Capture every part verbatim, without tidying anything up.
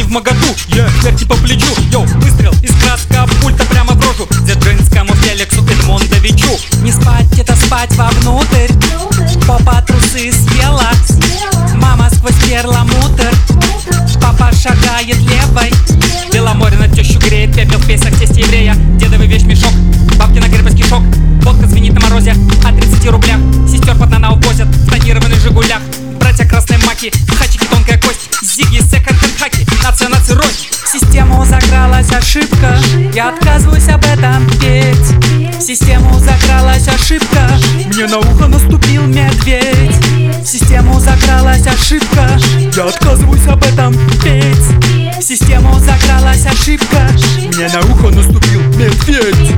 в моготу, yeah. Вверх по плечу, йоу, выстрел из краска пульта прямо в рожу Дзержинскому, Феликсу, Эдмондовичу. Не спать, это спать вовнутрь. Попа трусы съела, мама сквозь перламутр. Папа шагает левой, Беломоре на тещу греет, пепел в пейсах тесте еврея. Дедовый вещмешок, бабки на крепость кишок. Водка звенит на морозе о тридцати рублях. Сестер под нана увозят в тонированных жигулях. Братья красные маки, хачики тонкая кость. Зиги, секонд-хенд хаки, нация нации рознь. В систему закралась ошибка, я отказываюсь об этом петь. В систему закралась ошибка, мне на ухо наступил медведь. В систему закралась ошибка, я отказываюсь об этом петь. В систему закралась ошибка, мне на ухо наступил медведь.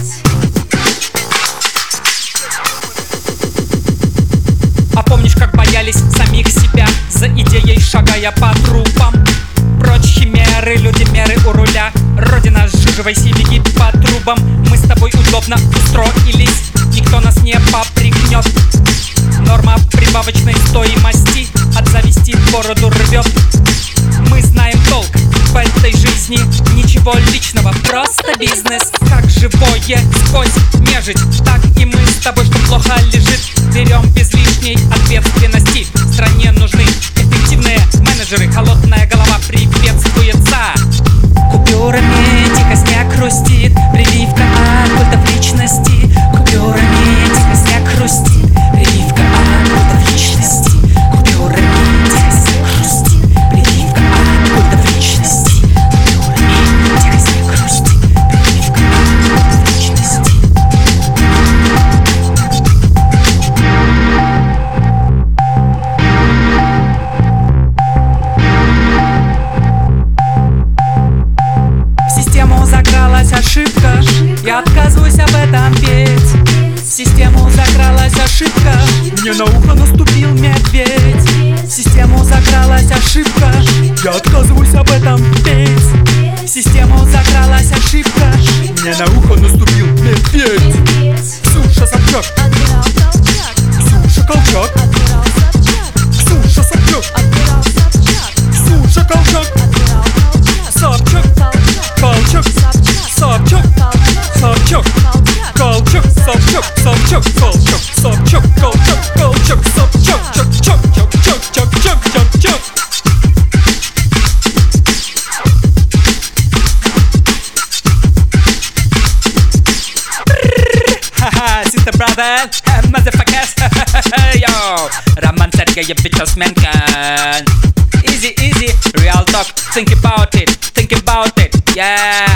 А помнишь, как боялись самих себя, за идеей шагая по трупам? Прочь химеры, люди меры у руля. Родина, сжигайся, беги по трубам. Мы с тобой удобно устроились, никто нас не попрекнет. Норма прибавочной стоимости от зависти бороду рвет. Мы знаем толк в этой жизни, ничего личного, просто бизнес. Как живое сквозь нежить, так и мы с тобой, что плохо лежит, берем без лишней ответственности. Стране нужны эффективные менеджеры, холодная голова приветствуется. Купюрами тихо снег хрустит, прививка от культов личности. Купюрами тихо снег хрустит, прививка от культов личности. Купюрами тихо снег хрустит, прививка от культов личности. Купюрами тихо снег хрустит, прививка от культов личности. В систему закралась ошибка, я отказываюсь об этом петь. В систему закралась ошибка, мне на ухо наступил медведь. В систему закралась ошибка, я отказываюсь об этом петь. В систему закралась ошибка, мне на ухо наступил медведь. Ксюша Собчак, Ксюша Колчак, Ксюша Собчак, Ксюша Колчак, Собчак, Колчак, Собчак, Собчак, Колчак, Собчак, Собчак, Колчак, Собчак, Колчак, Колчак, Собчак, чак, чак, чак, чак, чак, чак, чак, чак. Ха-ха, sister brother, motherfuckers, yo, Roman Sergeyevich Osmenkan. Easy, easy, real talk, think about it, think about it, yeah.